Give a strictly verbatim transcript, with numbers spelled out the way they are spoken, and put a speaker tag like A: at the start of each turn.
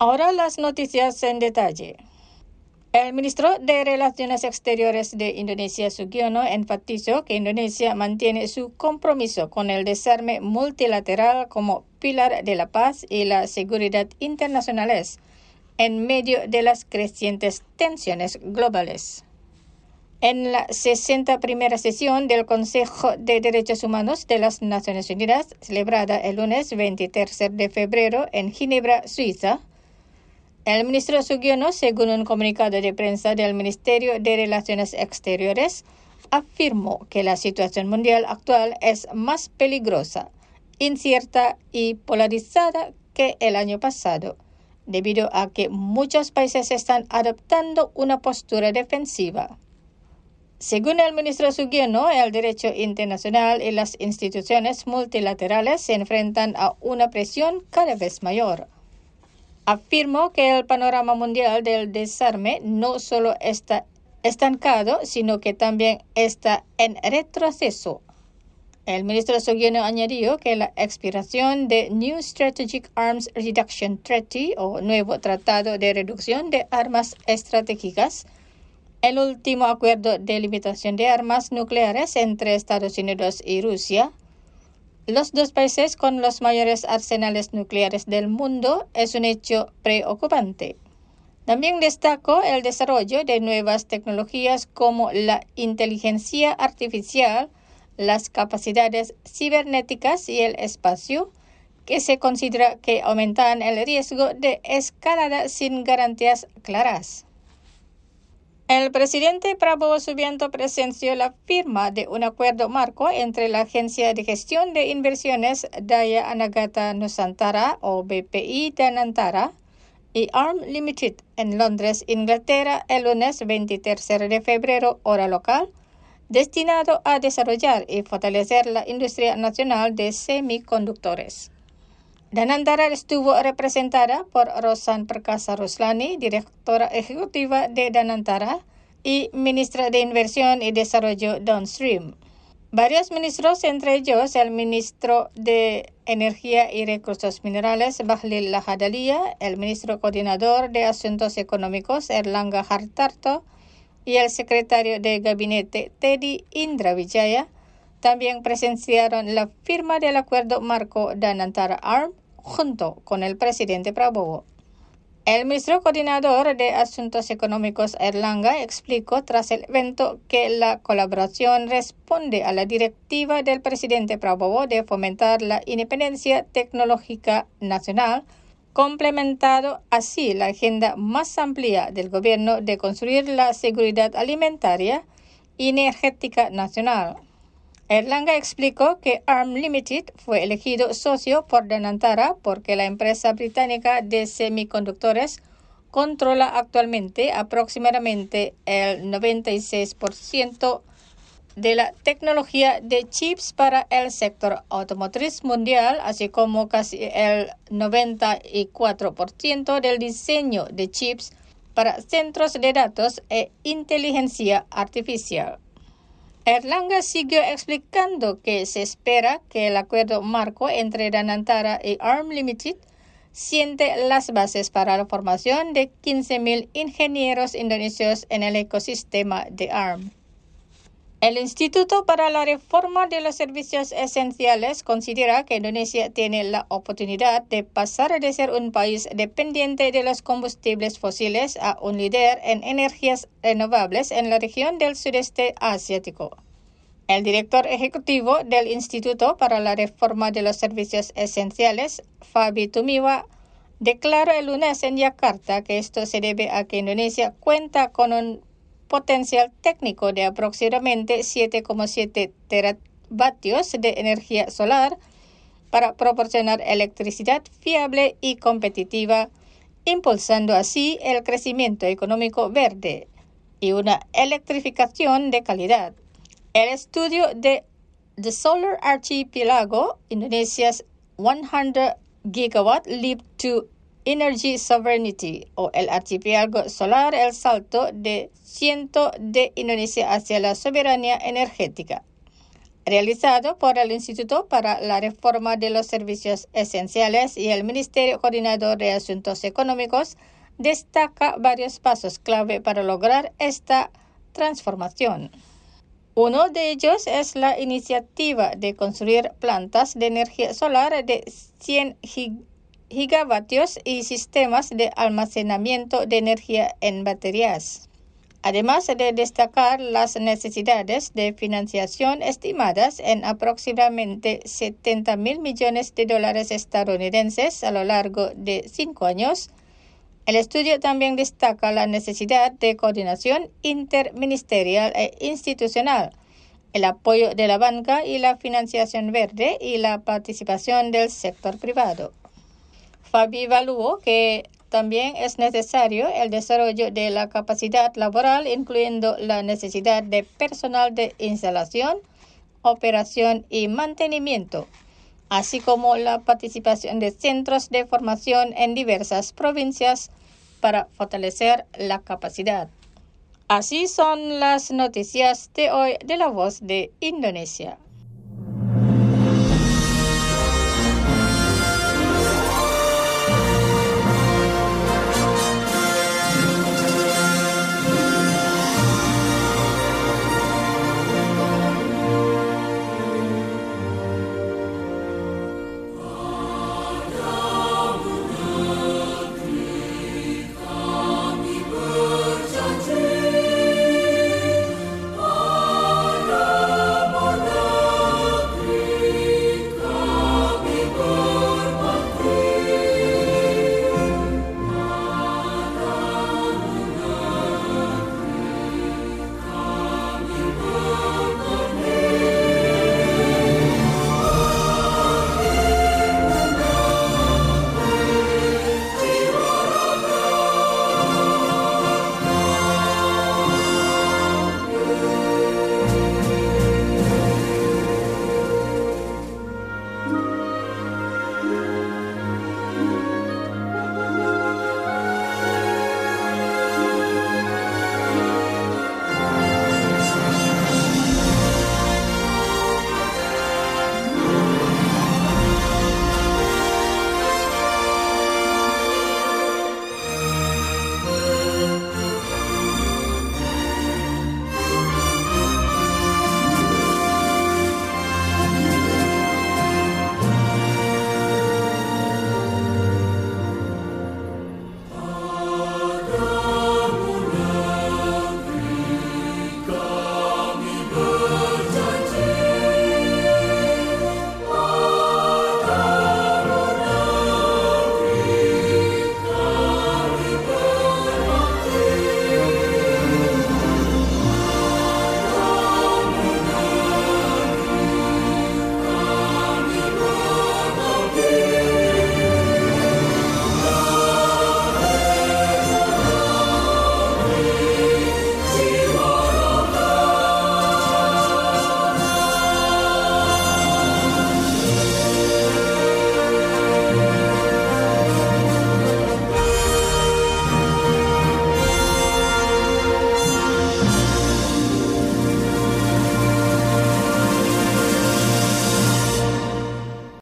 A: Ahora las noticias en detalle. El ministro de Relaciones Exteriores de Indonesia, Sugiono, enfatizó que Indonesia mantiene su compromiso con el desarme multilateral como pilar de la paz y la seguridad internacionales en medio de las crecientes tensiones globales. En la sesenta primera sesión del Consejo de Derechos Humanos de las Naciones Unidas, celebrada el lunes veintitrés de febrero en Ginebra, Suiza, el ministro Sugiono, según un comunicado de prensa del Ministerio de Relaciones Exteriores, afirmó que la situación mundial actual es más peligrosa, incierta y polarizada que el año pasado, debido a que muchos países están adoptando una postura defensiva. Según el ministro Sugiono, el derecho internacional y las instituciones multilaterales se enfrentan a una presión cada vez mayor. Afirmó que el panorama mundial del desarme no solo está estancado, sino que también está en retroceso. El ministro Sugiono añadió que la expiración de New Strategic Arms Reduction Treaty, o Nuevo Tratado de Reducción de Armas Estratégicas, el último acuerdo de limitación de armas nucleares entre Estados Unidos y Rusia, los dos países con los mayores arsenales nucleares del mundo, es un hecho preocupante. También destacó el desarrollo de nuevas tecnologías como la inteligencia artificial, las capacidades cibernéticas y el espacio, que se considera que aumentan el riesgo de escalada sin garantías claras. El presidente Prabowo Subianto presenció la firma de un acuerdo marco entre la Agencia de Gestión de Inversiones Daya Anagata Nusantara, o B P I Danantara, y A R M Limited en Londres, Inglaterra, el lunes veintitrés de febrero, hora local, destinado a desarrollar y fortalecer la industria nacional de semiconductores. Danantara estuvo representada por Rosan Perkasa Ruslani, directora ejecutiva de Danantara y ministra de Inversión y Desarrollo Downstream. Varios ministros, entre ellos el ministro de Energía y Recursos Minerales, Bahlil Lahadalia, el ministro coordinador de Asuntos Económicos, Erlangga Hartarto, y el secretario de Gabinete, Teddy Indra Wijaya, también presenciaron la firma del acuerdo marco Danantara A R M junto con el presidente Prabowo. El ministro coordinador de Asuntos Económicos, Erlangga, explicó tras el evento que la colaboración responde a la directiva del presidente Prabowo de fomentar la independencia tecnológica nacional, complementado así la agenda más amplia del gobierno de construir la seguridad alimentaria y energética nacional. Erlangga explicó que A R M Limited fue elegido socio por Danantara porque la empresa británica de semiconductores controla actualmente aproximadamente el noventa y seis por ciento de la tecnología de chips para el sector automotriz mundial, así como casi el noventa y cuatro por ciento del diseño de chips para centros de datos e inteligencia artificial. Erlangga siguió explicando que se espera que el acuerdo marco entre Danantara y A R M Limited siente las bases para la formación de quince mil ingenieros indonesios en el ecosistema de A R M. El Instituto para la Reforma de los Servicios Esenciales considera que Indonesia tiene la oportunidad de pasar de ser un país dependiente de los combustibles fósiles a un líder en energías renovables en la región del sudeste asiático. El director ejecutivo del Instituto para la Reforma de los Servicios Esenciales, Fabi Tumiwa, declaró el lunes en Yakarta que esto se debe a que Indonesia cuenta con un potencial técnico de aproximadamente siete coma siete teravatios de energía solar para proporcionar electricidad fiable y competitiva, impulsando así el crecimiento económico verde y una electrificación de calidad. El estudio de The Solar Archipelago, Indonesia's one hundred gigawatt Leap to Energy Sovereignty, o el archipiélago solar, el salto de ciento de Indonesia hacia la soberanía energética, realizado por el Instituto para la Reforma de los Servicios Esenciales y el Ministerio Coordinador de Asuntos Económicos, destaca varios pasos clave para lograr esta transformación. Uno de ellos es la iniciativa de construir plantas de energía solar de cien gigavatios y sistemas de almacenamiento de energía en baterías. Además de destacar las necesidades de financiación estimadas en aproximadamente setenta mil millones de dólares estadounidenses a lo largo de cinco años, el estudio también destaca la necesidad de coordinación interministerial e institucional, el apoyo de la banca y la financiación verde y la participación del sector privado. Fabi evaluó que también es necesario el desarrollo de la capacidad laboral, incluyendo la necesidad de personal de instalación, operación y mantenimiento, así como la participación de centros de formación en diversas provincias para fortalecer la capacidad. Así son las noticias de hoy de La Voz de Indonesia.